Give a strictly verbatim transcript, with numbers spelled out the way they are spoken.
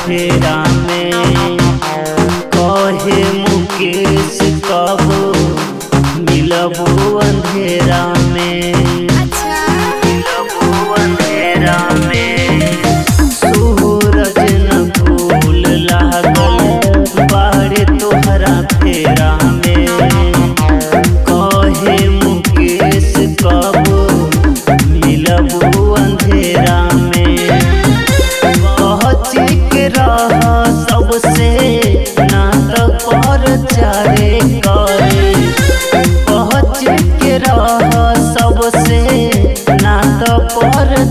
फेरा में। कहे मुकेश कब मिलबो अंधेरा में, मिलबो अंधेरा में। सूरज न फूल लागल बाहरे तोहरा फेरा में। कहे मुकेश कब मिलबो अंधेरा में। पहुँच के रह सबसे ना तो पर चारे करे। पहुँच के रह सबसे ना तो पर